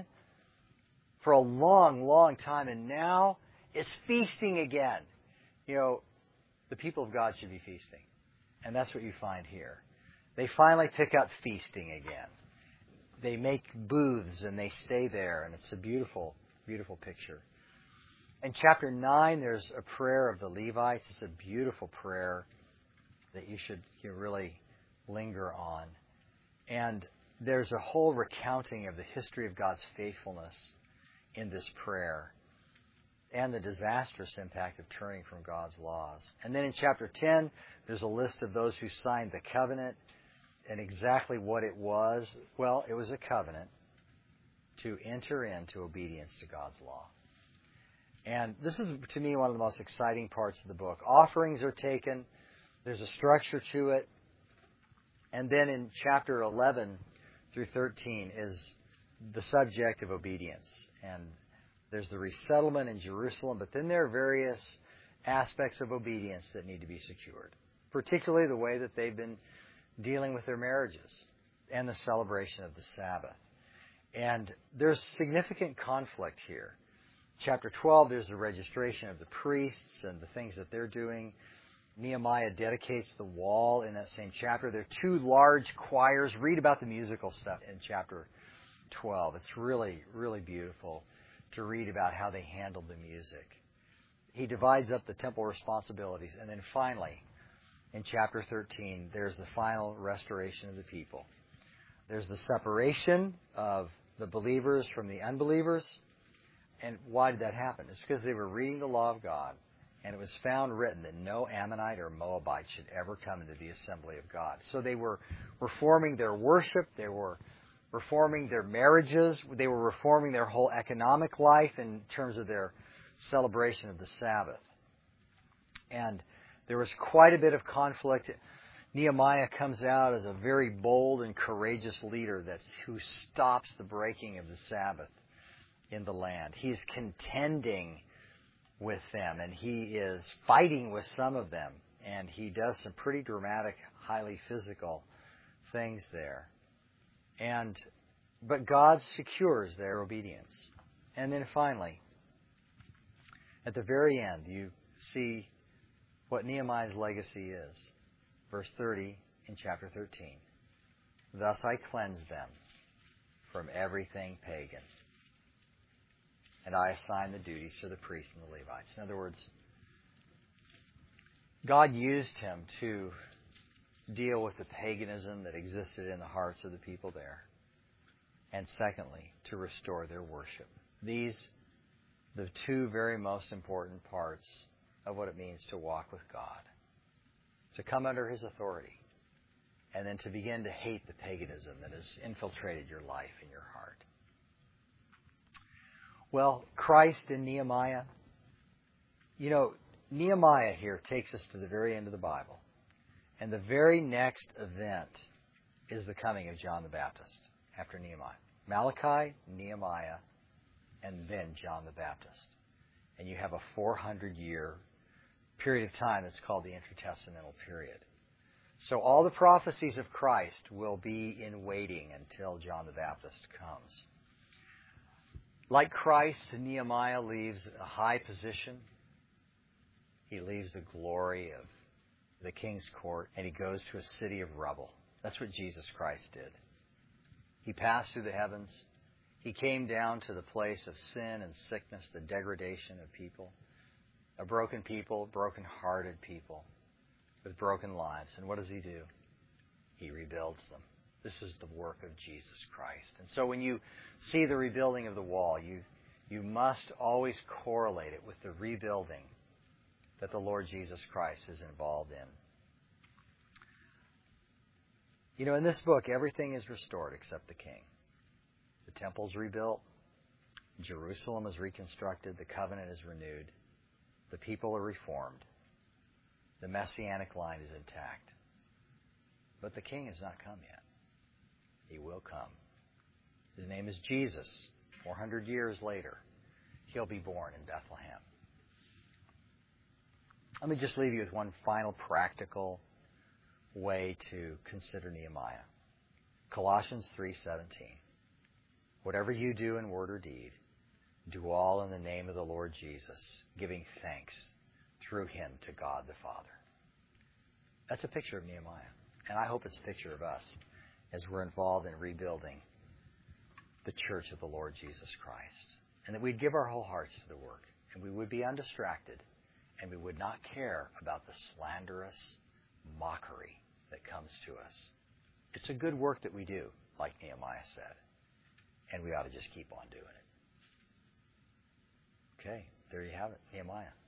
for a long, long time, and now it's feasting again. You know, the people of God should be feasting. And that's what you find here. They finally pick up feasting again. They make booths and they stay there, and it's a beautiful, beautiful picture. In chapter nine, there's a prayer of the Levites. It's a beautiful prayer that you should you know, really linger on. And there's a whole recounting of the history of God's faithfulness in this prayer and the disastrous impact of turning from God's laws. And then in chapter ten, there's a list of those who signed the covenant and exactly what it was. Well, it was a covenant to enter into obedience to God's law. And this is, to me, one of the most exciting parts of the book. Offerings are taken. There's a structure to it. And then in chapter eleven through thirteen is the subject of obedience. And there's the resettlement in Jerusalem, but then there are various aspects of obedience that need to be secured, particularly the way that they've been dealing with their marriages and the celebration of the Sabbath. And there's significant conflict here. Chapter twelve, there's the registration of the priests and the things that they're doing. Nehemiah dedicates the wall in that same chapter. There are two large choirs. Read about the musical stuff in chapter twelve. It's really, really beautiful to read about how they handled the music. He divides up the temple responsibilities. And then finally, in chapter thirteen, there's the final restoration of the people. There's the separation of the believers from the unbelievers. And why did that happen? It's because they were reading the law of God, and it was found written that no Ammonite or Moabite should ever come into the assembly of God. So they were reforming their worship, they were reforming their marriages, they were reforming their whole economic life in terms of their celebration of the Sabbath. And there was quite a bit of conflict. Nehemiah comes out as a very bold and courageous leader that's, who stops the breaking of the Sabbath in the land. He's contending with them, and he is fighting with some of them, and he does some pretty dramatic, highly physical things there. And but God secures their obedience. And then finally, at the very end, you see what Nehemiah's legacy is. Verse thirty in chapter thirteen. Thus I cleansed them from everything pagan, and I assign the duties to the priests and the Levites. In other words, God used him to deal with the paganism that existed in the hearts of the people there. And secondly, to restore their worship. These, the two very most important parts of what it means to walk with God. To come under his authority, and then to begin to hate the paganism that has infiltrated your life and your heart. Well, Christ in Nehemiah, you know, Nehemiah here takes us to the very end of the Bible. And the very next event is the coming of John the Baptist after Nehemiah. Malachi, Nehemiah, and then John the Baptist. And you have a four hundred year period of time that's called the intertestamental period. So all the prophecies of Christ will be in waiting until John the Baptist comes. Like Christ, Nehemiah leaves a high position. He leaves the glory of the king's court, and he goes to a city of rubble. That's what Jesus Christ did. He passed through the heavens. He came down to the place of sin and sickness, the degradation of people, a broken people, broken-hearted people with broken lives. And what does he do? He rebuilds them. This is the work of Jesus Christ. And so when you see the rebuilding of the wall, you, you must always correlate it with the rebuilding that the Lord Jesus Christ is involved in. You know, in this book, everything is restored except the king. The temple's rebuilt. Jerusalem is reconstructed. The covenant is renewed. The people are reformed. The messianic line is intact. But the king has not come yet. He will come. His name is Jesus. four hundred years later, he'll be born in Bethlehem. Let me just leave you with one final practical way to consider Nehemiah. Colossians three seventeen. Whatever you do in word or deed, do all in the name of the Lord Jesus, giving thanks through him to God the Father. That's a picture of Nehemiah. And I hope it's a picture of us as we're involved in rebuilding the church of the Lord Jesus Christ. And that we'd give our whole hearts to the work. And we would be undistracted. And we would not care about the slanderous mockery that comes to us. It's a good work that we do, like Nehemiah said. And we ought to just keep on doing it. Okay, there you have it, Nehemiah.